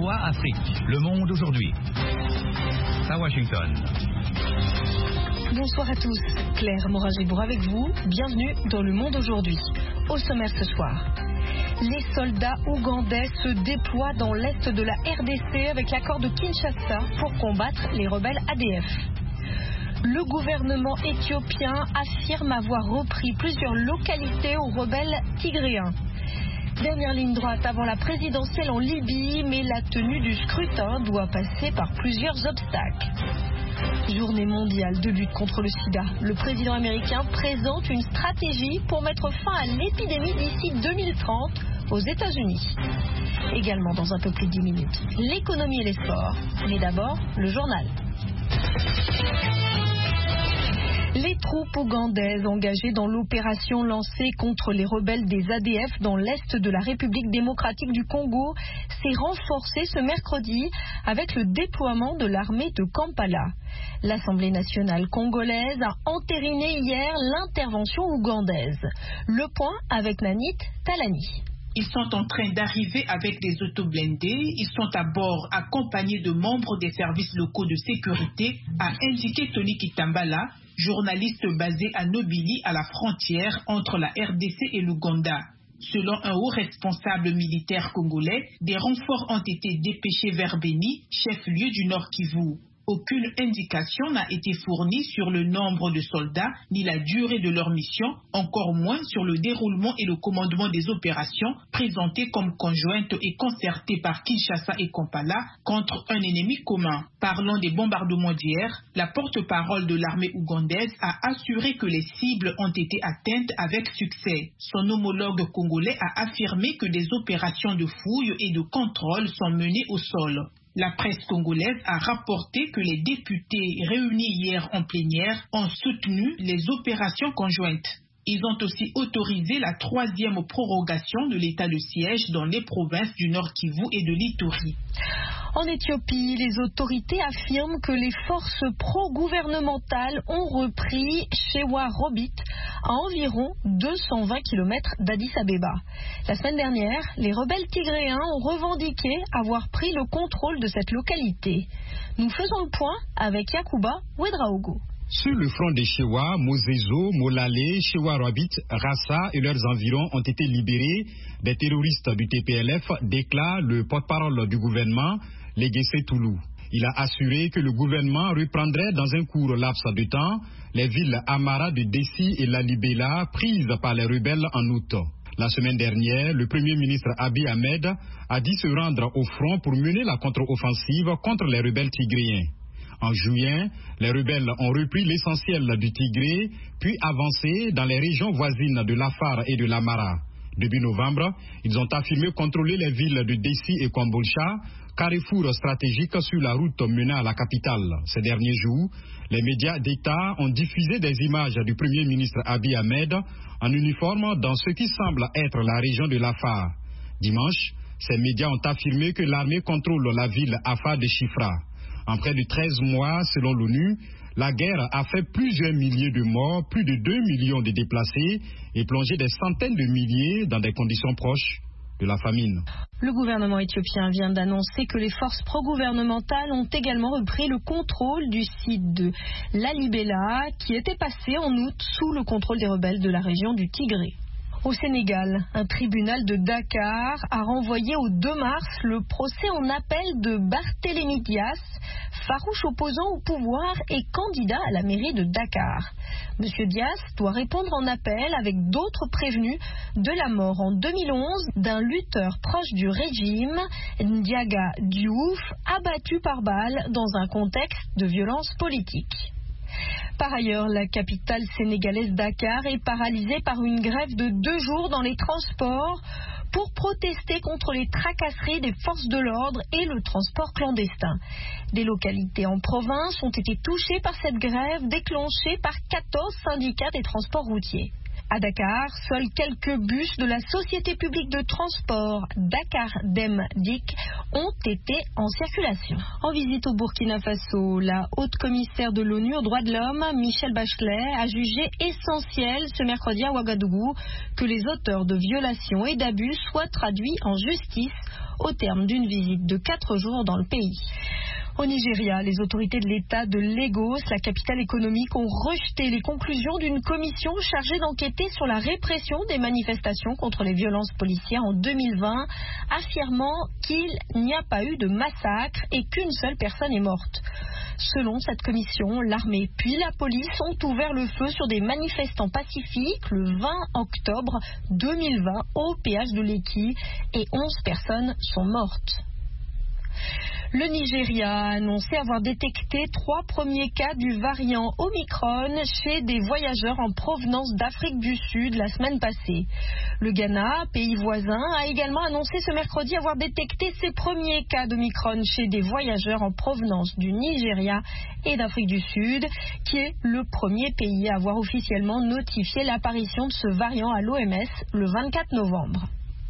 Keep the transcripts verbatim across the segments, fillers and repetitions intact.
V O A Afrique, Le Monde aujourd'hui. À Washington. Bonsoir à tous, Claire Morin-Gébour avec vous, bienvenue dans Le Monde aujourd'hui. Au sommaire ce soir, les soldats ougandais se déploient dans l'est de la R D C avec l'accord de Kinshasa pour combattre les rebelles A D F. Le gouvernement éthiopien affirme avoir repris plusieurs localités aux rebelles tigréens. Dernière ligne droite avant la présidentielle en Libye, mais la tenue du scrutin doit passer par plusieurs obstacles. Journée mondiale de lutte contre le sida. Le président américain présente une stratégie pour mettre fin à l'épidémie d'ici deux mille trente aux États-Unis. Également dans un peu plus de dix minutes, l'économie et les sports. Mais d'abord, le journal. Les troupes ougandaises engagées dans l'opération lancée contre les rebelles des A D F dans l'est de la République démocratique du Congo s'est renforcée ce mercredi avec le déploiement de l'armée de Kampala. L'Assemblée nationale congolaise a entériné hier l'intervention ougandaise. Le point avec Nanit Talani. Ils sont en train d'arriver avec des autoblindés. Ils sont à bord accompagnés de membres des services locaux de sécurité, a indiqué Tony Kitambala, journaliste basé à Nobili à la frontière entre la R D C et l'Ouganda. Selon un haut responsable militaire congolais, des renforts ont été dépêchés vers Beni, chef-lieu du Nord Kivu. Aucune indication n'a été fournie sur le nombre de soldats ni la durée de leur mission, encore moins sur le déroulement et le commandement des opérations présentées comme conjointes et concertées par Kinshasa et Kampala contre un ennemi commun. Parlant des bombardements d'hier, la porte-parole de l'armée ougandaise a assuré que les cibles ont été atteintes avec succès. Son homologue congolais a affirmé que des opérations de fouille et de contrôle sont menées au sol. La presse congolaise a rapporté que les députés réunis hier en plénière ont soutenu les opérations conjointes. Ils ont aussi autorisé la troisième prorogation de l'état de siège dans les provinces du Nord Kivu et de l'Ituri. En Éthiopie, les autorités affirment que les forces pro-gouvernementales ont repris Shewa Robit à environ deux cent vingt kilomètres d'Addis Abeba. La semaine dernière, les rebelles tigréens ont revendiqué avoir pris le contrôle de cette localité. Nous faisons le point avec Yakuba Ouedraogo. Sur le front des Shewa, Mozezo, Molale, Shewa Rabit, Rassa et leurs environs ont été libérés des terroristes du T P L F, déclare le porte-parole du gouvernement, Legesse Toulou. Il a assuré que le gouvernement reprendrait dans un court laps de temps les villes Amara de Dessi et Lalibela prises par les rebelles en août. La semaine dernière, le Premier ministre Abiy Ahmed a dit se rendre au front pour mener la contre-offensive contre les rebelles tigréens. En juin, les rebelles ont repris l'essentiel du Tigré, puis avancé dans les régions voisines de l'Afar et de l'Amara. Début novembre, ils ont affirmé contrôler les villes de Dessi et Kombolcha, carrefour stratégique sur la route menant à la capitale. Ces derniers jours, les médias d'État ont diffusé des images du Premier ministre Abiy Ahmed en uniforme dans ce qui semble être la région de l'Afar. Dimanche, ces médias ont affirmé que l'armée contrôle la ville Afar de Chifra. En près de treize mois, selon l'ONU, la guerre a fait plusieurs milliers de morts, plus de deux millions de déplacés et plongé des centaines de milliers dans des conditions proches de la famine. Le gouvernement éthiopien vient d'annoncer que les forces pro-gouvernementales ont également repris le contrôle du site de Lalibela, qui était passé en août sous le contrôle des rebelles de la région du Tigré. Au Sénégal, un tribunal de Dakar a renvoyé au deux mars le procès en appel de Barthélémy Dias, farouche opposant au pouvoir et candidat à la mairie de Dakar. Monsieur Dias doit répondre en appel avec d'autres prévenus de la mort en deux mille onze d'un lutteur proche du régime, Ndiaga Diouf, abattu par balle dans un contexte de violence politique. Par ailleurs, la capitale sénégalaise Dakar est paralysée par une grève de deux jours dans les transports pour protester contre les tracasseries des forces de l'ordre et le transport clandestin. Des localités en province ont été touchées par cette grève déclenchée par quatorze syndicats des transports routiers. À Dakar, seuls quelques bus de la société publique de transport Dakar Dem Dik ont été en circulation. En visite au Burkina Faso, la haute commissaire de l'ONU aux droits de l'homme, Michelle Bachelet, a jugé essentiel ce mercredi à Ouagadougou que les auteurs de violations et d'abus soient traduits en justice au terme d'une visite de quatre jours dans le pays. Au Nigeria, les autorités de l'État de Lagos, la capitale économique, ont rejeté les conclusions d'une commission chargée d'enquêter sur la répression des manifestations contre les violences policières en deux mille vingt, affirmant qu'il n'y a pas eu de massacre et qu'une seule personne est morte. Selon cette commission, l'armée puis la police ont ouvert le feu sur des manifestants pacifiques le vingt octobre deux mille vingt au péage de Lekki et onze personnes sont mortes. Le Nigeria a annoncé avoir détecté trois premiers cas du variant Omicron chez des voyageurs en provenance d'Afrique du Sud la semaine passée. Le Ghana, pays voisin, a également annoncé ce mercredi avoir détecté ses premiers cas d'Omicron chez des voyageurs en provenance du Nigeria et d'Afrique du Sud, qui est le premier pays à avoir officiellement notifié l'apparition de ce variant à l'O M S le vingt-quatre novembre.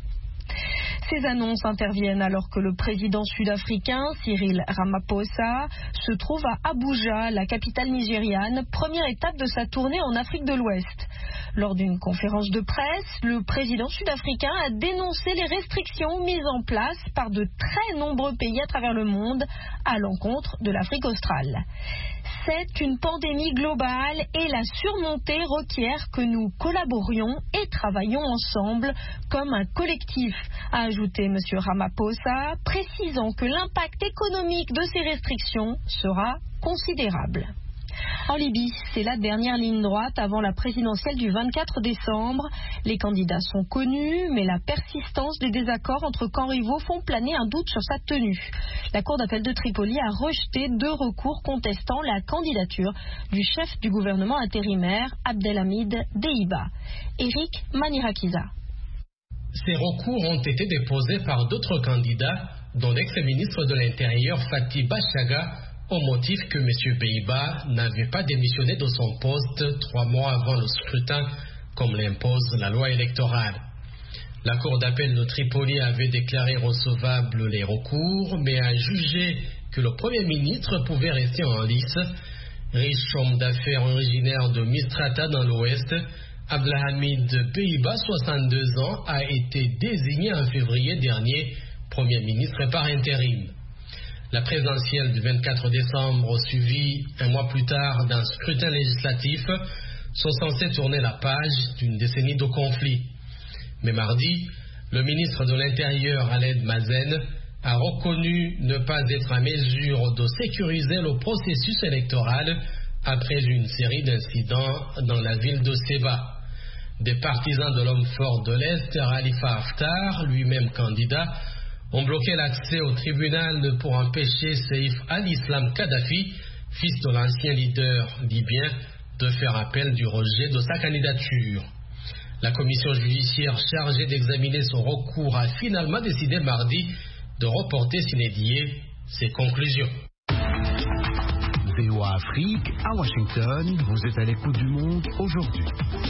Ces annonces interviennent alors que le président sud-africain Cyril Ramaphosa se trouve à Abuja, la capitale nigériane, première étape de sa tournée en Afrique de l'Ouest. Lors d'une conférence de presse, le président sud-africain a dénoncé les restrictions mises en place par de très nombreux pays à travers le monde à l'encontre de l'Afrique australe. C'est une pandémie globale et la surmonter requiert que nous collaborions et travaillions ensemble comme un collectif, a ajouté M. Ramaphosa, précisant que l'impact économique de ces restrictions sera considérable. En Libye, c'est la dernière ligne droite avant la présidentielle du vingt-quatre décembre. Les candidats sont connus, mais la persistance des désaccords entre camps rivaux font planer un doute sur sa tenue. La Cour d'appel de Tripoli a rejeté deux recours contestant la candidature du chef du gouvernement intérimaire, Abdelhamid Deiba. Eric Manirakiza. Ces recours ont été déposés par d'autres candidats, dont l'ex-ministre de l'Intérieur Fatih Bachaga, au motif que M. Deiba n'avait pas démissionné de son poste trois mois avant le scrutin, comme l'impose la loi électorale. La Cour d'appel de Tripoli avait déclaré recevables les recours, mais a jugé que le Premier ministre pouvait rester en lice. Riche homme d'affaires originaire de Misrata dans l'Ouest, Abdelhamid Deiba, soixante-deux ans, a été désigné en février dernier Premier ministre par intérim. La présidentielle du vingt-quatre décembre, suivie un mois plus tard d'un scrutin législatif, sont censées tourner la page d'une décennie de conflits. Mais mardi, le ministre de l'Intérieur, Khaled Mazen, a reconnu ne pas être en mesure de sécuriser le processus électoral après une série d'incidents dans la ville de Seba. Des partisans de l'homme fort de l'Est, Khalifa Haftar, lui-même candidat, ont bloqué l'accès au tribunal pour empêcher Saïf al-Islam Kadhafi, fils de l'ancien leader libyen, de faire appel du rejet de sa candidature. La commission judiciaire chargée d'examiner son recours a finalement décidé mardi de reporter sine die ses conclusions. V O A Afrique, à Washington, vous êtes à l'écoute du monde aujourd'hui.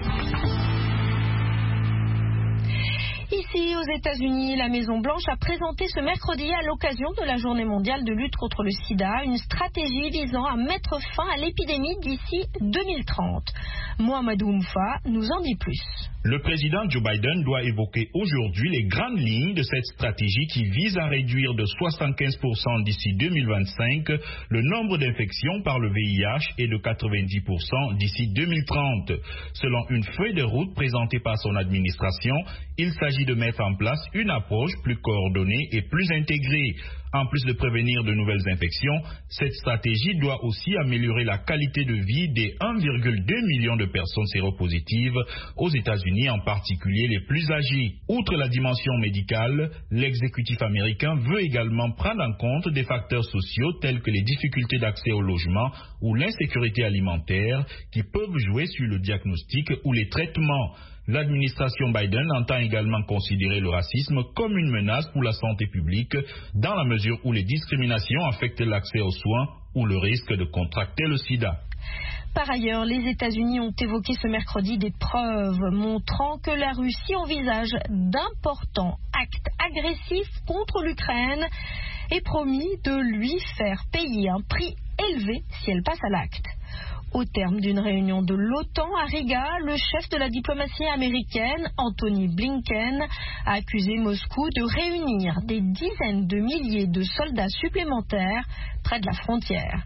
Ici, aux États-Unis, la Maison-Blanche a présenté ce mercredi, à l'occasion de la Journée mondiale de lutte contre le sida, une stratégie visant à mettre fin à l'épidémie d'ici deux mille trente. Mohamedou Oumfa nous en dit plus. Le président Joe Biden doit évoquer aujourd'hui les grandes lignes de cette stratégie qui vise à réduire de soixante-quinze pour cent d'ici deux mille vingt-cinq le nombre d'infections par le V I H et de quatre-vingt-dix pour cent d'ici deux mille trente. Selon une feuille de route présentée par son administration, il s'agit de mettre en place une approche plus coordonnée et plus intégrée. En plus de prévenir de nouvelles infections, cette stratégie doit aussi améliorer la qualité de vie des un virgule deux million de personnes séropositives aux États-Unis, en particulier les plus âgées. Outre la dimension médicale, l'exécutif américain veut également prendre en compte des facteurs sociaux tels que les difficultés d'accès au logement ou l'insécurité alimentaire qui peuvent jouer sur le diagnostic ou les traitements. L'administration Biden entend également considérer le racisme comme une menace pour la santé publique dans la mesure où les discriminations affectent l'accès aux soins ou le risque de contracter le sida. Par ailleurs, les États-Unis ont évoqué ce mercredi des preuves montrant que la Russie envisage d'importants actes agressifs contre l'Ukraine et promis de lui faire payer un prix élevé si elle passe à l'acte. Au terme d'une réunion de l'OTAN à Riga, le chef de la diplomatie américaine, Anthony Blinken, a accusé Moscou de réunir des dizaines de milliers de soldats supplémentaires près de la frontière.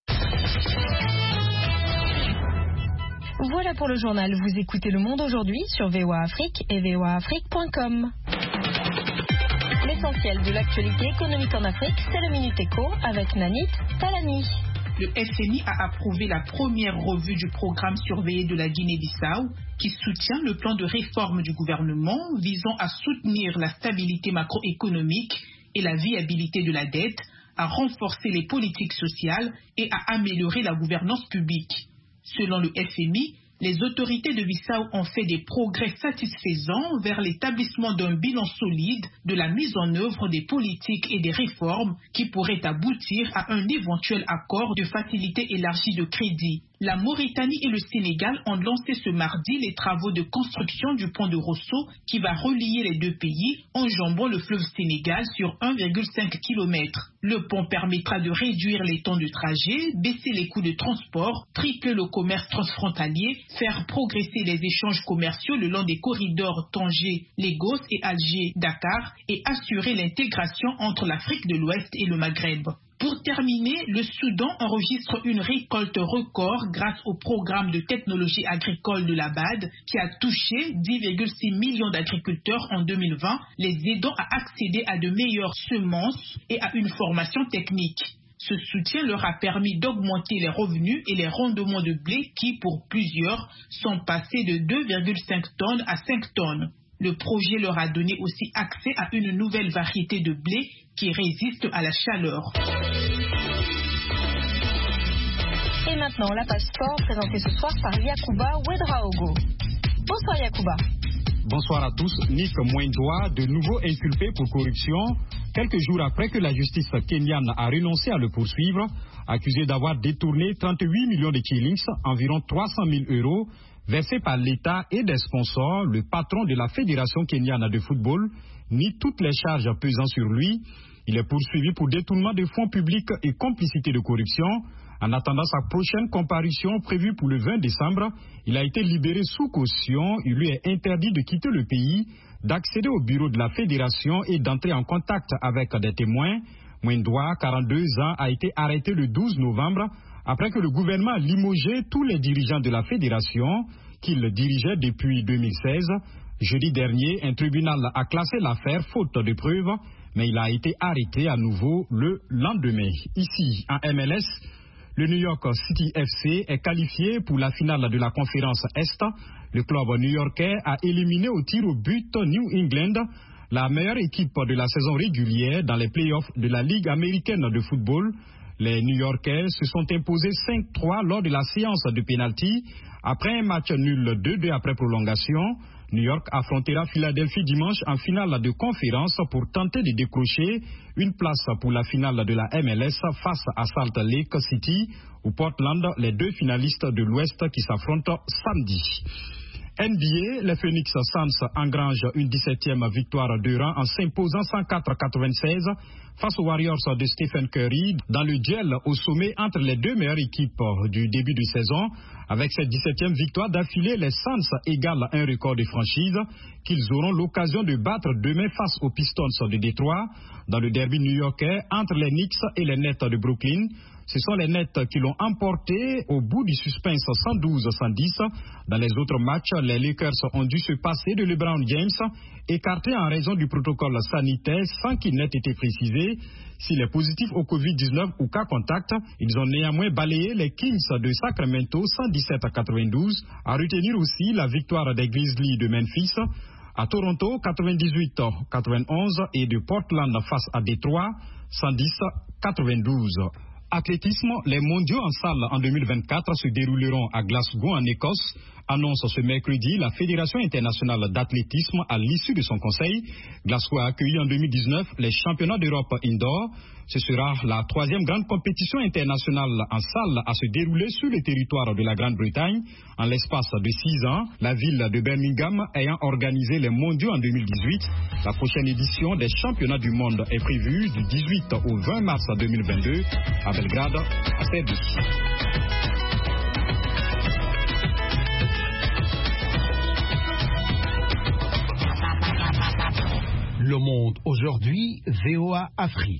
Voilà pour le journal. Vous écoutez Le Monde aujourd'hui sur V O A Afrique et V O A Afrique point com. L'essentiel de l'actualité économique en Afrique, c'est le Minute Éco avec Nanit Talani. Le F M I a approuvé la première revue du programme surveillé de la Guinée-Bissau qui soutient le plan de réforme du gouvernement visant à soutenir la stabilité macroéconomique et la viabilité de la dette, à renforcer les politiques sociales et à améliorer la gouvernance publique. Selon le F M I, les autorités de Bissau ont fait des progrès satisfaisants vers l'établissement d'un bilan solide de la mise en œuvre des politiques et des réformes qui pourraient aboutir à un éventuel accord de facilité élargie de crédit. La Mauritanie et le Sénégal ont lancé ce mardi les travaux de construction du pont de Rosso qui va relier les deux pays, enjambant le fleuve Sénégal sur un virgule cinq kilomètres. Le pont permettra de réduire les temps de trajet, baisser les coûts de transport, tripler le commerce transfrontalier, faire progresser les échanges commerciaux le long des corridors Tanger, Lagos et Alger-Dakar et assurer l'intégration entre l'Afrique de l'Ouest et le Maghreb. Pour terminer, le Soudan enregistre une récolte record grâce au programme de technologie agricole de la B A D qui a touché dix virgule six millions d'agriculteurs en deux mille vingt, les aidant à accéder à de meilleures semences et à une formation technique. Ce soutien leur a permis d'augmenter les revenus et les rendements de blé qui, pour plusieurs, sont passés de deux virgule cinq tonnes à cinq tonnes. Le projet leur a donné aussi accès à une nouvelle variété de blé qui résiste à la chaleur. Et maintenant, la page sport présentée ce soir par Yacouba Ouedraogo. Bonsoir Yacouba. Bonsoir à tous. Nick Mwendwa, de nouveau inculpé pour corruption, quelques jours après que la justice kenyane a renoncé à le poursuivre, accusé d'avoir détourné trente-huit millions de shillings, environ trois cent mille euros, versés par l'État et des sponsors. Le patron de la Fédération kenyane de football nie toutes les charges pesant sur lui. Il est poursuivi pour détournement de fonds publics et complicité de corruption. En attendant sa prochaine comparution prévue pour le vingt décembre, il a été libéré sous caution. Il lui est interdit de quitter le pays, d'accéder au bureau de la Fédération et d'entrer en contact avec des témoins. Mwendwa, quarante-deux ans, a été arrêté le douze novembre après que le gouvernement a limogé tous les dirigeants de la Fédération qu'il dirigeait depuis deux mille seize. Jeudi dernier, un tribunal a classé l'affaire faute de preuves, mais il a été arrêté à nouveau le lendemain. Ici, en M L S, le New York City F C est qualifié pour la finale de la conférence Est. Le club new-yorkais a éliminé au tir au but New England, la meilleure équipe de la saison régulière dans les playoffs de la Ligue américaine de football. Les New-Yorkais se sont imposés cinq trois lors de la séance de pénalty. Après un match nul deux deux après prolongation, New York affrontera Philadelphie dimanche en finale de conférence pour tenter de décrocher une place pour la finale de la M L S face à Salt Lake City ou Portland, les deux finalistes de l'Ouest qui s'affrontent samedi. N B A, les Phoenix Suns engrangent une dix-septième victoire de rang en s'imposant cent quatre à quatre-vingt-seize face aux Warriors de Stephen Curry dans le duel au sommet entre les deux meilleures équipes du début de saison. Avec cette dix-septième victoire d'affilée, les Suns égalent un record de franchise qu'ils auront l'occasion de battre demain face aux Pistons de Détroit dans le derby new-yorkais entre les Knicks et les Nets de Brooklyn. Ce sont les Nets qui l'ont emporté au bout du suspense cent douze à cent dix. Dans les autres matchs, les Lakers ont dû se passer de LeBron James, écarté en raison du protocole sanitaire sans qu'il n'ait été précisé s'il est positif au covid dix-neuf ou cas contact. Ils ont néanmoins balayé les Kings de Sacramento cent dix-sept à quatre-vingt-douze. À retenir aussi la victoire des Grizzlies de Memphis à Toronto quatre-vingt-dix-huit à quatre-vingt-onze et de Portland face à Détroit cent dix à quatre-vingt-douze. Athlétisme, les mondiaux en salle en deux mille vingt-quatre se dérouleront à Glasgow en Écosse, annonce ce mercredi la Fédération internationale d'athlétisme à l'issue de son conseil. Glasgow a accueilli en deux mille dix-neuf les championnats d'Europe indoor. Ce sera la troisième grande compétition internationale en salle à se dérouler sur le territoire de la Grande-Bretagne. En l'espace de six ans, la ville de Birmingham ayant organisé les mondiaux en deux mille dix-huit, la prochaine édition des championnats du monde est prévue du dix-huit au vingt mars deux mille vingt-deux à Belgrade, à Serbie. Le Monde aujourd'hui, V O A Afrique.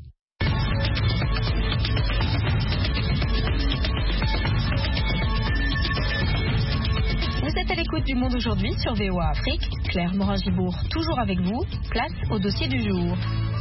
Vous êtes à l'écoute du Monde aujourd'hui sur V O A Afrique. Claire Morin-Gibourg, toujours avec vous. Place au dossier du jour.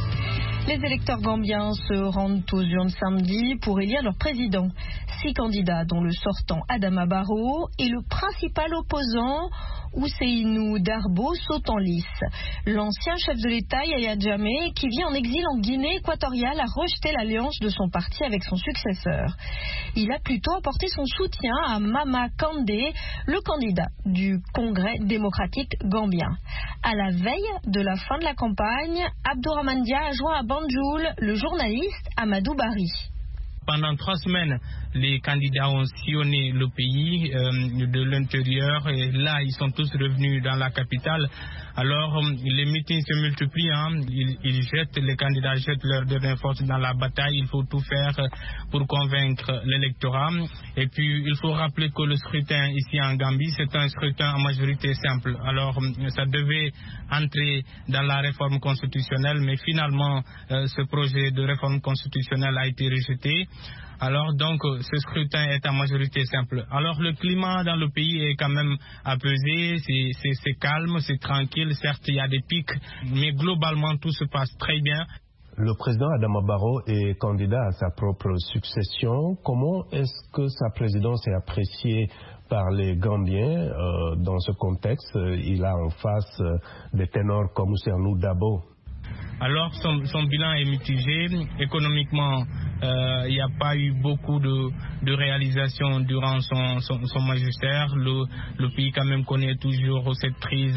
Les électeurs gambiens se rendent aux urnes samedi pour élire leur président. Six candidats, dont le sortant Adama Barrow et le principal opposant Ousseynou Darbo, sautent en lice. L'ancien chef de l'État, Yaya Jammeh, qui vit en exil en Guinée équatoriale, a rejeté l'alliance de son parti avec son successeur. Il a plutôt apporté son soutien à Mama Kandeh, le candidat du Congrès démocratique gambien. À la veille de la fin de la campagne, Abdourahmane Dia a joint à Banjul le journaliste Amadou Barry. Pendant trois semaines, les candidats ont sillonné le pays euh, de l'intérieur et là, ils sont tous revenus dans la capitale. Alors, euh, les meetings se multiplient, hein. ils, ils jettent, les candidats jettent leur dernière force dans la bataille. Il faut tout faire pour convaincre l'électorat. Et puis, il faut rappeler que le scrutin ici en Gambie, c'est un scrutin en majorité simple. Alors, euh, ça devait entrer dans la réforme constitutionnelle, mais finalement, euh, ce projet de réforme constitutionnelle a été rejeté. Alors donc ce scrutin est en majorité simple. Alors le climat dans le pays est quand même apaisé, c'est, c'est, c'est calme, c'est tranquille, certes il y a des pics, mais globalement tout se passe très bien. Le président Adama Barrow est candidat à sa propre succession. Comment est-ce que sa présidence est appréciée par les Gambiens euh, dans ce contexte? Il a en face euh, des ténors comme Ousseynou Darbo. Alors son, son bilan est mitigé. Économiquement, euh, il n'y a pas eu beaucoup de, de réalisations durant son, son, son magistère. Le, le pays quand même connaît toujours cette crise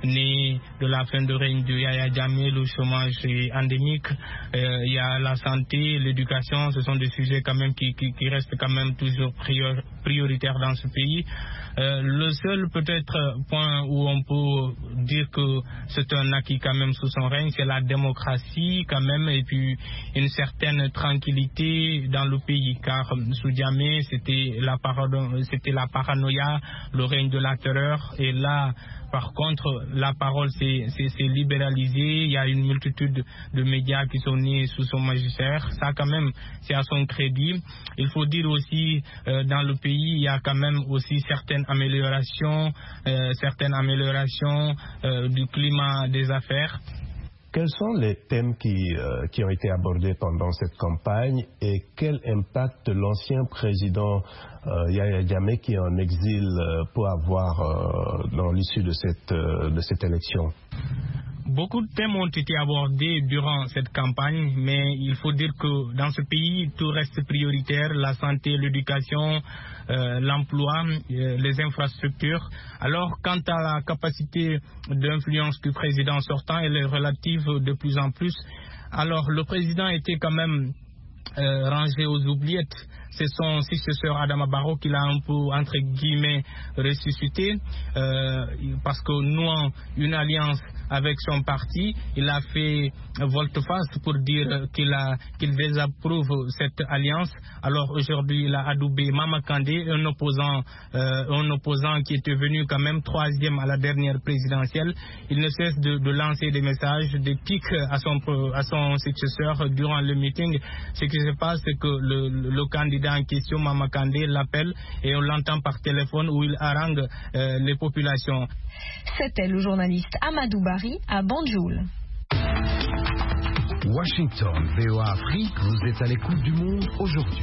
née de la fin de règne de Yaya Jammeh. Le chômage est endémique. Euh, il y a la santé, l'éducation. Ce sont des sujets quand même qui, qui, qui restent quand même toujours prior, prioritaires dans ce pays. Euh, le seul peut-être point où on peut dire que c'est un acquis quand même sous son règne, c'est la démocratie quand même et puis une certaine tranquillité dans le pays, car sous Jammeh c'était la, parano- c'était la paranoïa, le règne de la terreur, et là par contre la parole s'est, s'est, s'est libéralisée. Il y a une multitude de médias qui sont nés sous son magistère, ça quand même c'est à son crédit. Il faut dire aussi euh, dans le pays il y a quand même aussi certaines améliorations, euh, certaines améliorations euh, du climat des affaires. Quels sont les thèmes qui, euh, qui ont été abordés pendant cette campagne et quel impact l'ancien président euh, Yaya Jammeh qui est en exil euh, peut avoir euh, dans l'issue de cette, euh, de cette élection? Beaucoup de thèmes ont été abordés durant cette campagne, mais il faut dire que dans ce pays, tout reste prioritaire, la santé, l'éducation, euh, l'emploi, euh, les infrastructures. Alors, quant à la capacité d'influence du président sortant, elle est relative de plus en plus. Alors, le président était quand même euh, rangé aux oubliettes. C'est son successeur Adama Barrow qui l'a un peu, entre guillemets, ressuscité, euh, parce que nouant une alliance avec son parti, il a fait volte-face pour dire qu'il, a, qu'il désapprouve cette alliance. Alors aujourd'hui, il a adoubé Mama Kandeh, un opposant, euh, un opposant qui était venu quand même troisième à la dernière présidentielle. Il ne cesse de, de lancer des messages, des pics à son, à son successeur durant le meeting. Ce qui se passe, c'est que le, le, le candidat en question, Mama Kandeh, l'appelle et on l'entend par téléphone où il harangue euh, les populations. C'était le journaliste Amadou Barry à Banjul. Washington, V O A Afrique, vous êtes à l'écoute du monde aujourd'hui.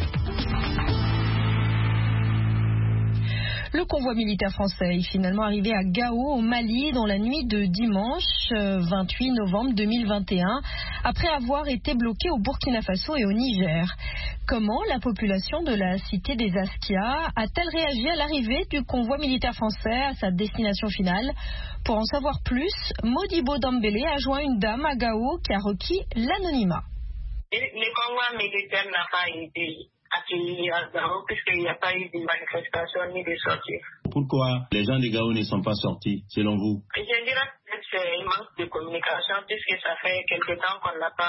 Le convoi militaire français est finalement arrivé à Gao, au Mali, dans la nuit de dimanche vingt-huit novembre deux mille vingt et un, après avoir été bloqué au Burkina Faso et au Niger. Comment la population de la cité des Askia a-t-elle réagi à l'arrivée du convoi militaire français à sa destination finale? Pour en savoir plus, Modibo Dambélé a joint une dame à Gao qui a requis l'anonymat. Le convoi militaire n'a pas été accueilli à Gao puisqu'il n'y a pas eu de manifestation ni de sortie. Pourquoi les gens de Gao ne sont pas sortis, selon vous? Je dirais que c'est un manque de communication puisque ça fait quelque temps qu'on n'a pas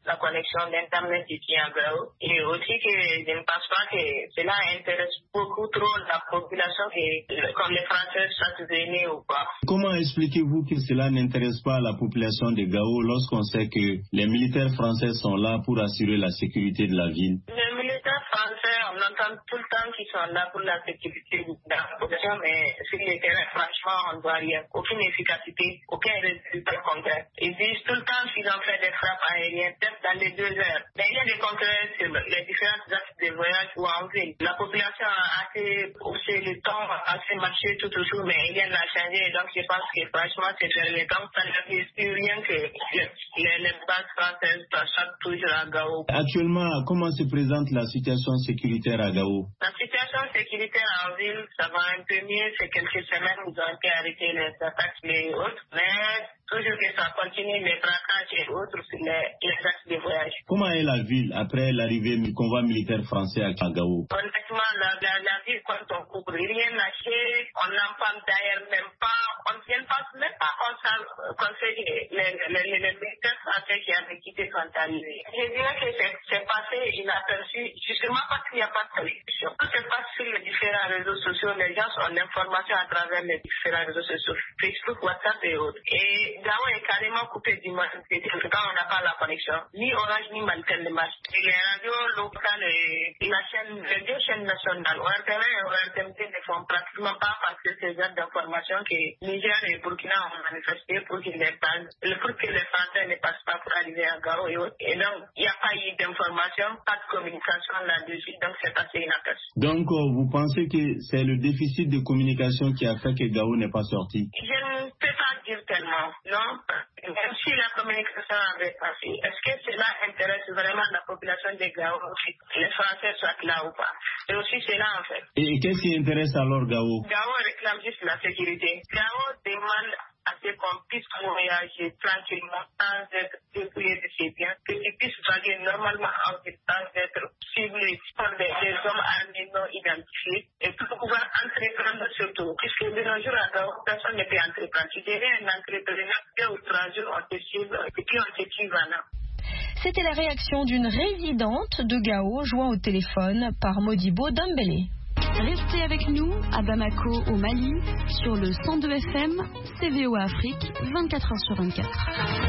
la connexion d'Internet ici à Gao. Et aussi que je ne pense pas que cela intéresse beaucoup trop la population, et, comme les Français sont venus ou pas. Comment expliquez-vous que cela n'intéresse pas la population de Gao lorsqu'on sait que les militaires français sont là pour assurer la sécurité de la ville? Les militaires français, on entend tout le temps qu'ils sont là pour la sécurité de la population, mais sur le terrain, franchement, on ne voit rien. Aucune efficacité, aucun résultat concret. Ils disent tout le temps qu'ils ont fait des frappes aériennes, peut-être dans les deux heures. Mais il y a des concrets sur les différents axes de voyage ou en ville. La population a assez poussé le temps, a assez marché tout autour, mais rien n'a changé. Donc je pense que franchement, ces derniers temps, ça ne fait plus rien que les, les bases françaises passent toujours à Gao. Actuellement, comment se présente la situation sécuritaire à Gao? La situation sécuritaire en ville, ça va un peu mieux. C'est quelques semaines où ils ont été arrêtés les attaques les autres, mais toujours que ça continue, les braquages et autres sur les, les axes de voyage. Comment est la ville après l'arrivée du convoi militaire français à Gao? Honnêtement, la, la, la ville, quand on couvre, rien n'a fait. On n'en parle d'ailleurs même pas. On ne pense même pas qu'on sait que les, les, les, les militaires français qui avaient quitté sont arrivés. Je dirais que c'est passé inaperçu, justement parce qu'il n'y a pas de télévision. Tout se passe sur les différents réseaux sociaux. Les gens ont l'information à travers les différents réseaux sociaux, Facebook, WhatsApp et autres. Et Gao est carrément coupé du monde. Quand on n'a pas la connexion, ni Orange ni Maltel ne marche. Et les radios locales et la chaîne, les deux chaînes nationales, O R T V et O R T M T ne font pratiquement pas passer ces genres d'informations que Niger et Burkina ont manifesté pour qu'ils les passent, pour que les Français ne passent pas pour arriver à Gao et autres. Et donc, il n'y a pas eu d'information, pas de communication là-dessus, donc c'est assez inaperçu. Donc, vous pensez que c'est le déficit de communication qui a fait que Gao n'est pas sorti? Je ne peux pas dire tellement, non. Même si la communication avait passé, est-ce que cela intéresse vraiment la population de Gao, que les Français soient là ou pas? Et aussi cela en fait. Et qu'est-ce qui intéresse alors Gao? Gao réclame juste la sécurité. Gao demande à ce qu'on puisse voyager tranquillement sans être dépouillé de ses biens, que tu puisses vaguer normalement en ville sans être ciblé par des, des hommes armés non identifiés, et pour pouvoir entreprendre surtout, puisque de nos jours à Gao, personne ne peut entreprendre. Tu deviens un entrepreneur, deux ou trois jours on te suit, et puis on te tue maintenant. C'était la réaction d'une résidente de Gao joint au téléphone par Modibo Dambélé. Restez avec nous à Bamako au Mali sur le cent deux F M C V O Afrique vingt-quatre heures sur vingt-quatre.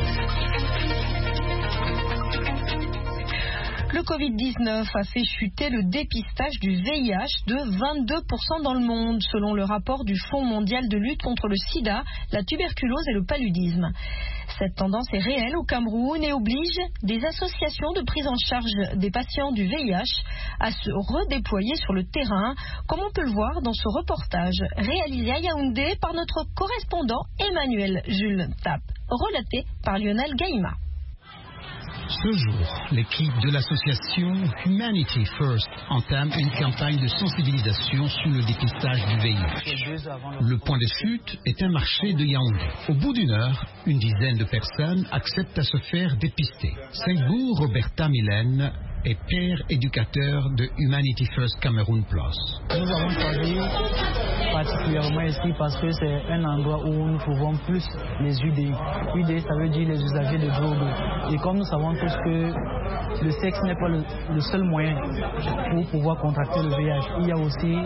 Le covid dix-neuf a fait chuter le dépistage du V I H de vingt-deux pour cent dans le monde, selon le rapport du Fonds mondial de lutte contre le sida, la tuberculose et le paludisme. Cette tendance est réelle au Cameroun et oblige des associations de prise en charge des patients du V I H à se redéployer sur le terrain, comme on peut le voir dans ce reportage réalisé à Yaoundé par notre correspondant Emmanuel Jules Tap, relaté par Lionel Gaïma. Ce jour, l'équipe de l'association Humanity First entame une campagne de sensibilisation sur le dépistage du V I H. Le point de chute est un marché de Yaoundé. Au bout d'une heure, une dizaine de personnes acceptent à se faire dépister. Senghou Roberta Mylène est père éducateur de Humanity First Cameroun Plus. Nous avons choisi particulièrement ici parce que c'est un endroit où nous trouvons plus les U D I. U D I, ça veut dire les usagers de drogue. Et comme nous savons tous que le sexe n'est pas le, le seul moyen pour pouvoir contracter le V I H, il y a aussi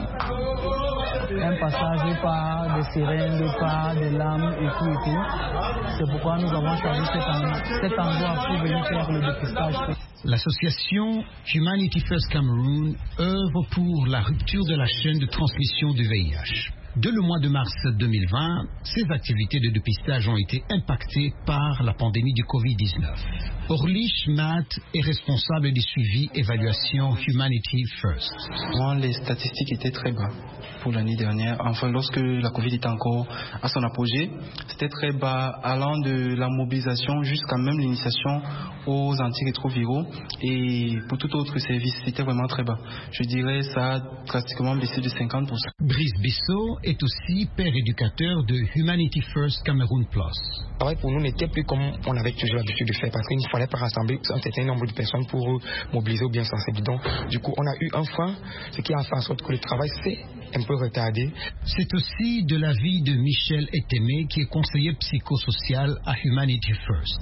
un passage par des seringues, par des lames et tout et tout. C'est pourquoi nous avons choisi cet, en, cet endroit pour venir faire le dépistage. L'association Humanity First Cameroun œuvre pour la rupture de la chaîne de transmission du V I H. Dès le mois de mars deux mille vingt, ces activités de dépistage ont été impactées par la pandémie du covid dix-neuf. Orlich Matt est responsable du suivi évaluation Humanity First. Bon, les statistiques étaient très bas pour l'année dernière. Enfin, lorsque la Covid était encore à son apogée, c'était très bas, allant de la mobilisation jusqu'à même l'initiation aux antirétroviraux. Et pour tout autre service, c'était vraiment très bas. Je dirais ça a drastiquement baissé de cinquante pour cent. Brice Bissot est aussi père éducateur de Humanity First Cameroun Plus. Le travail pour nous n'était plus comme on avait toujours l'habitude de faire parce qu'il ne fallait pas rassembler un certain nombre de personnes pour mobiliser ou bien sensibiliser. Donc, du coup, on a eu un frein, ce qui a fait en sorte que le travail s'est un peu retardé. C'est aussi de l'avis de Michel Etemé, qui est conseiller psychosocial à Humanity First.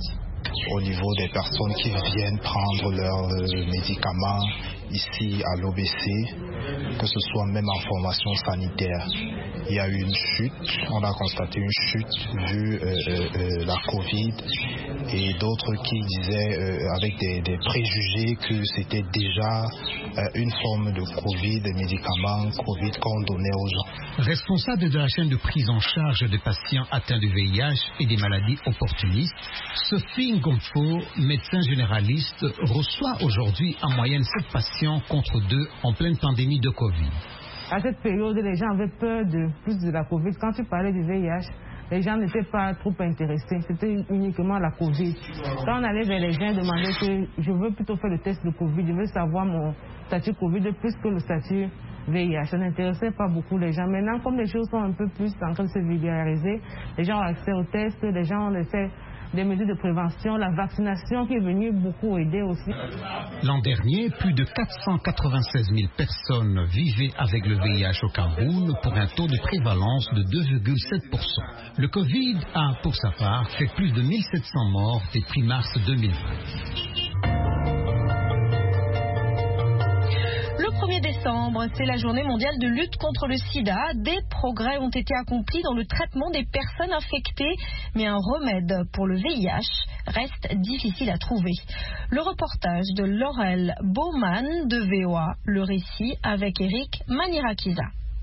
au niveau des personnes qui viennent prendre leurs euh, médicaments ici à l'O B C, que ce soit même en formation sanitaire. Il y a eu une chute, on a constaté une chute vu euh, euh, la Covid et d'autres qui disaient euh, avec des, des préjugés que c'était déjà euh, une forme de Covid, des médicaments Covid qu'on donnait aux gens. Responsable de la chaîne de prise en charge des patients atteints du V I H et des maladies opportunistes, Sophie Ngomfo, médecin généraliste, reçoit aujourd'hui en moyenne sept patients contre deux en pleine pandémie de Covid. À cette période, les gens avaient peur de plus de la Covid. Quand tu parlais du V I H, les gens n'étaient pas trop intéressés. C'était uniquement la Covid. Quand on allait vers les gens demander que je veux plutôt faire le test de Covid, je veux savoir mon statut Covid plus que le statut V I H. Ça n'intéressait pas beaucoup les gens. Maintenant, comme les choses sont un peu plus en train de se vulgariser, les gens ont accès aux tests, les gens ont accès des mesures de prévention, la vaccination qui est venue beaucoup aider aussi. L'an dernier, plus de quatre cent quatre-vingt-seize mille personnes vivaient avec le V I H au Cameroun pour un taux de prévalence de deux virgule sept pour cent. Le Covid a, pour sa part, fait plus de mille sept cents morts depuis mars deux mille vingt. Le premier décembre, c'est la journée mondiale de lutte contre le sida. Des progrès ont été accomplis dans le traitement des personnes infectées, mais un remède pour le V I H reste difficile à trouver. Le reportage de Laurel Bowman de V O A, le récit avec Eric Manirakiza.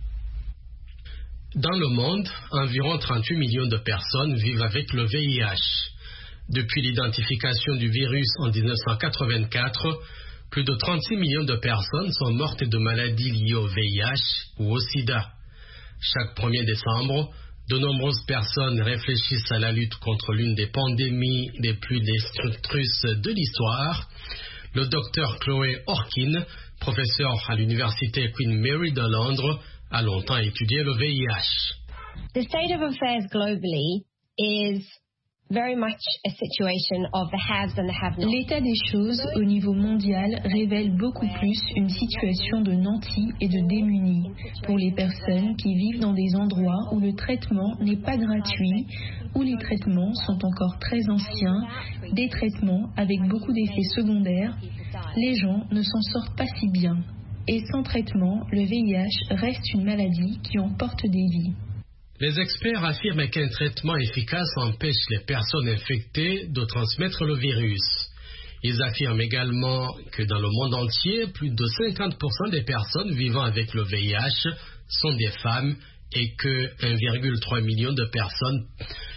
Dans le monde, environ trente-huit millions de personnes vivent avec le V I H. Depuis l'identification du virus en mille neuf cent quatre-vingt-quatre, plus de trente-six millions de personnes sont mortes de maladies liées au V I H ou au sida. Chaque premier décembre, de nombreuses personnes réfléchissent à la lutte contre l'une des pandémies les plus destructrices de l'histoire. Le docteur Chloé Orkin, professeur à l'université Queen Mary de Londres, a longtemps étudié le V I H. The state of affairs globally is very much a situation of the haves and the have-nots. L'état des choses au niveau mondial révèle beaucoup plus une situation de nantis et de démunis pour les personnes qui vivent dans des endroits où le traitement n'est pas gratuit, où les traitements sont encore très anciens, des traitements avec beaucoup d'effets secondaires. Les gens ne s'en sortent pas si bien. Et sans traitement, le V I H reste une maladie qui emporte des vies. Les experts affirment qu'un traitement efficace empêche les personnes infectées de transmettre le virus. Ils affirment également que dans le monde entier, plus de cinquante pour cent des personnes vivant avec le V I H sont des femmes et que un virgule trois million de personnes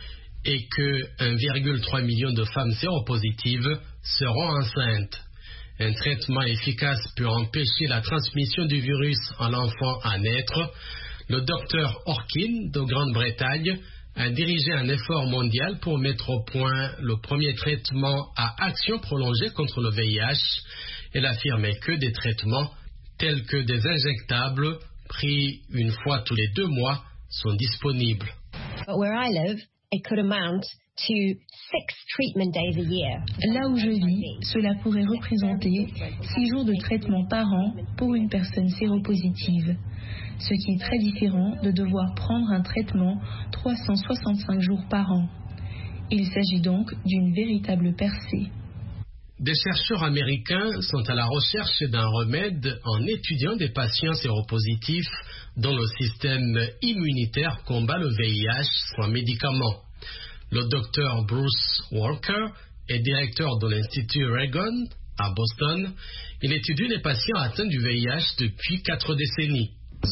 et que un virgule trois million de femmes séropositives seront enceintes. Un traitement efficace peut empêcher la transmission du virus à l'enfant à naître. Le docteur Orkin de Grande-Bretagne a dirigé un effort mondial pour mettre au point le premier traitement à action prolongée contre le V I H. Elle affirmait que des traitements tels que des injectables pris une fois tous les deux mois sont disponibles. Where I live, it could amount to six treatment days a year. Là où je vis, cela pourrait représenter six jours de traitement par an pour une personne séropositive, ce qui est très différent de devoir prendre un traitement trois cent soixante-cinq jours par an. Il s'agit donc d'une véritable percée. Des chercheurs américains sont à la recherche d'un remède en étudiant des patients séropositifs dont le système immunitaire combat le V I H sans médicaments. Le docteur Bruce Walker est directeur de l'Institut Reagan à Boston. Il étudie les patients atteints du V I H depuis quatre décennies.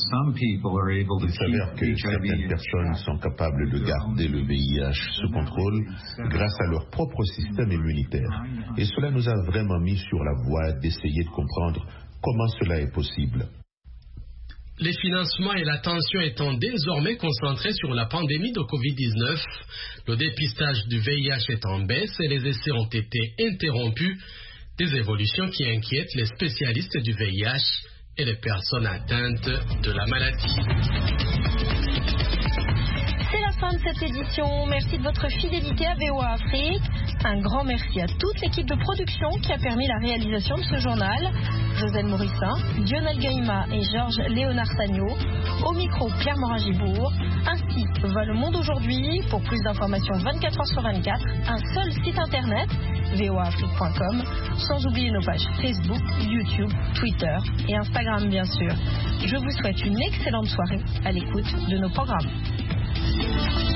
Il s'avère que certaines personnes sont capables de garder le V I H sous contrôle grâce à leur propre système immunitaire. Et cela nous a vraiment mis sur la voie d'essayer de comprendre comment cela est possible. Les financements et l'attention étant désormais concentrés sur la pandémie de covid dix-neuf, le dépistage du V I H est en baisse et les essais ont été interrompus, des évolutions qui inquiètent les spécialistes du V I H et les personnes atteintes de la maladie. C'est la fin de cette édition. Merci de votre fidélité à V O A Afrique. Un grand merci à toute l'équipe de production qui a permis la réalisation de ce journal. Josène Morissin, Lionel Gaïma et Georges Léonard Sagno. Au micro, Pierre Morin-Gibourg. Ainsi va le monde aujourd'hui. Pour plus d'informations vingt-quatre heures sur vingt-quatre, un seul site internet, v o a afrique point com, sans oublier nos pages Facebook, YouTube, Twitter et Instagram bien sûr. Je vous souhaite une excellente soirée à l'écoute de nos programmes.